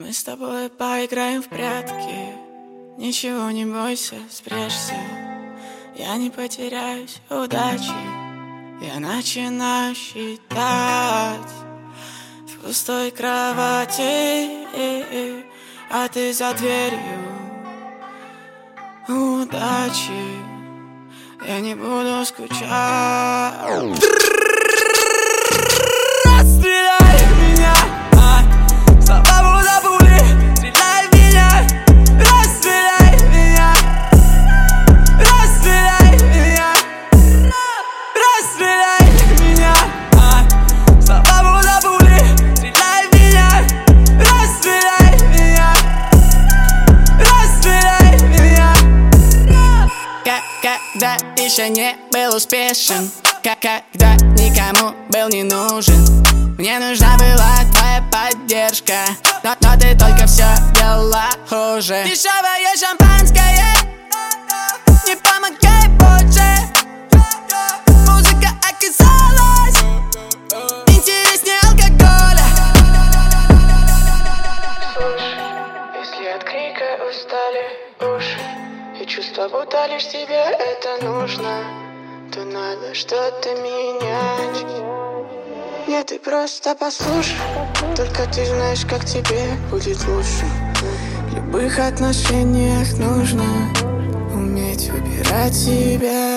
Мы с тобой поиграем в прятки. Ничего не бойся, спрячься. Я не потеряюсь, удачи. Я начинаю считать в пустой кровати, а ты за дверью. Удачи, я не буду скучать. Расстреляй меня, слова будто пули. Стреляй в меня, расстреляй меня, расстреляй меня, расстреляй меня, слова будто пули. Стреляй в меня, расстреляй меня, расстреляй меня. Когда еще не был успешен, когда никому был не нужен, мне нужна была твоя поддержка, но ты только все делала хуже. Дешевое шампанское, не помогай больше. Музыка оказалась интереснее алкоголя. Слушай, если от крика устали уши и чувства, будто лишь тебе это нужно, то надо что-то менять. Нет, ты просто послушай, только ты знаешь, как тебе будет лучше. В любых отношениях нужно уметь выбирать себя.